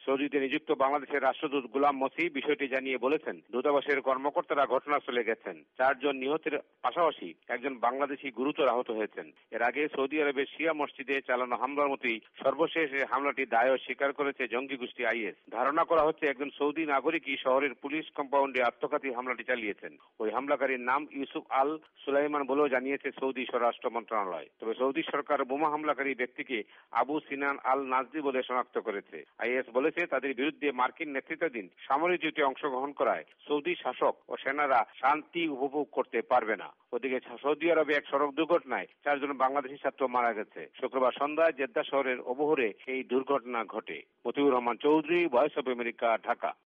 সৌদিতে নিযুক্ত বাংলাদেশের রাষ্ট্রদূত গোলাম মসি বিষয়টি জানিয়ে বলেছেন, দূতাবাসের কর্মকর্তারা ঘটনাস্থলে গেছেন। 4 জন নিহতের পাশাপাশি একজন বাংলাদেশি গুরুতর আহত হয়েছেন। এর আগে সৌদি আরবের শিয়া মসজিদে চালানো হামলার মতোই সর্বশেষ এই হামলাটি দায় স্বীকার করেছে জঙ্গি গোষ্ঠী আইএস। ধারণা করা হচ্ছে একজন সৌদি নাগরিকই শহরের পুলিশ কম্পাউন্ডে আত্মঘাতী হামলাটি চালিয়েছেন। ওই হামলাকারীর নাম ইউসুফ আল সুলাইমান বলেও জানিয়েছে সৌদি স্বরাষ্ট্র মন্ত্রণালয়। তবে সৌদি সরকার বোমা হামলাকারী ব্যক্তিকে আবু সিনান আল নাজদি বলে শনাক্ত করেছে। আইএস বলেছে তাদের বিরুদ্ধে মার্কিন নেতৃত্বাধীন সামরিক জোটে অংশগ্রহণ করায় সৌদি শাসক ও সেনারা শান্তি উপভোগ করতে পারবে না। ওদিকে সৌদি আরবে এক সড়ক দুর্ঘটনায় 4 জন বাংলাদেশি ছাত্র মারা গেছে। শুক্রবার সন্ধ্যায় জেদ্দা শহরের অবহরে এই দুর্ঘটনা ঘটে। Motiur Rahman Chowdhury, Voice of America, Dhaka.